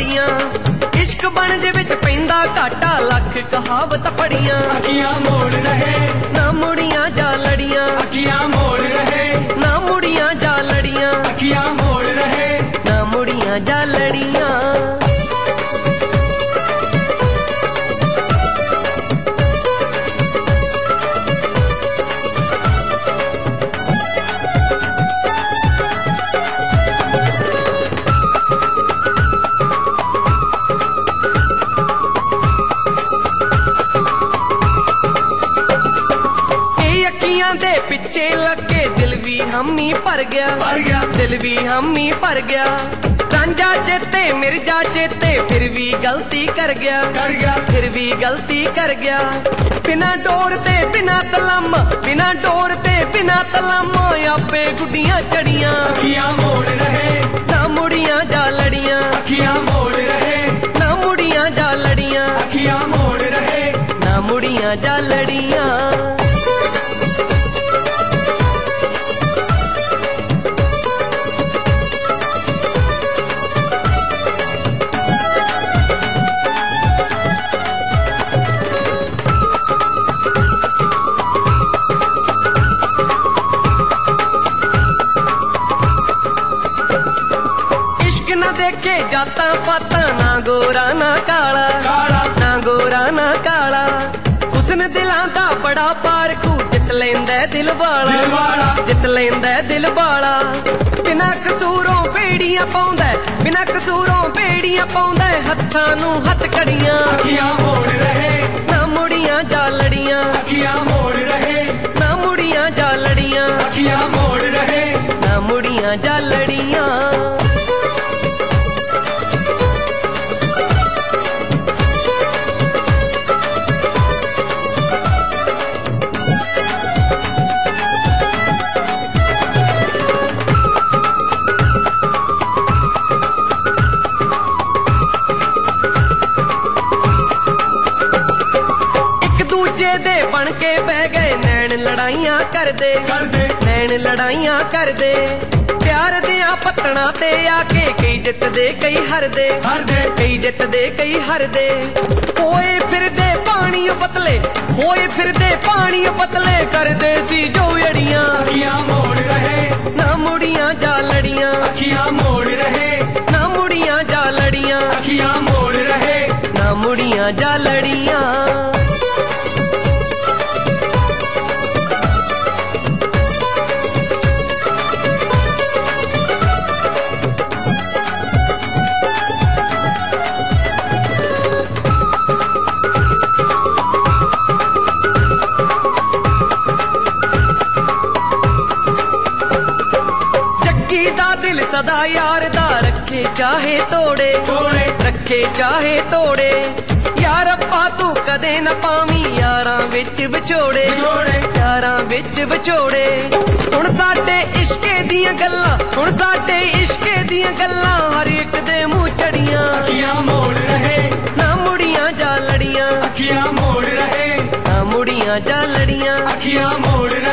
पड़ियां इश्क बनज विच पैंदा घाटा लख कहावत पड़ियां अखियां मोड़ रहे ना मुड़ियां जा लड़ियां अखियां मोड़ रहे ना मुड़ियां जा लड़ियां अखियां मोड़ रहे ना मुड़ियां जा लड़ियां दे पिछे लगे दिल भी हमी भर गया दिल भी हमी भर गया रांझा चेते मिर्जा चेते फिर भी गलती कर गया फिर भी गलती कर गया बिना डोर ते बिना तलम बिना डोर ते बिना तलम आपे गुड्डियां चढ़ियां अखियां मोड़ रहे ना मुड़ियां जा लड़ियां अखियां मोड़ रहे ना मुड़ियां जा लड़ियां अखियां मोड़ रहे ना मुड़ियां जा लड़ियां न देखे जाता पाता ना गोरा ना काला ना गोरा ना काला हुस्न दिलां दा बड़ा पारखू जित लेंदा दिल वाला जित लेंदा दिल वाला बिना कसूरों बेड़ियां पाउंदा बिना कसूरों बेड़ियां पाउंदा हत्थां नूं हथ कड़ियां अखियां मोड़ रहे ना मुड़ियां जा लड़ियां अखियां मोड़ रहे ना मुड़ियां जा लड़ियां अखियां मोड़ रहे ना मुड़ियां जा लड़ियां दे बन के बह गए नैन लड़ाइयां कर दे नैन लड़ाइयां कर दे प्यार दियां पत्तना ते आके कई जित दे कई हर दे कई जित दे कई हर दे होए फिर दे पानी पतले होए फिर दे पानी पतले कर दे सी जो अड़ियां अखियां मोड़ रहे ना मुड़ियां जा लड़ियां अखियां मोड़ रहे ना मुड़ियां जा लड़ियां अखियां मोड़ रहे ना मुड़ियां जा लड़ियां दिल सदा यार दा रखे चाहे तोड़े रखे चाहे तोड़े यार अप्पा तू कदे न पावी यारां विच विछोड़े यारां विच विछोड़े हुण साडे इश्के दियां गल्लां हुण साडे इश्के दियां गल्लां हर एक दे मुंह चढ़ियां अखियां मोड़ रहे ना मुड़ियां जा लड़ियां अखियां मोड़ रहे ना मुड़ियां जा लड़ियां अखियां मोड़ रहे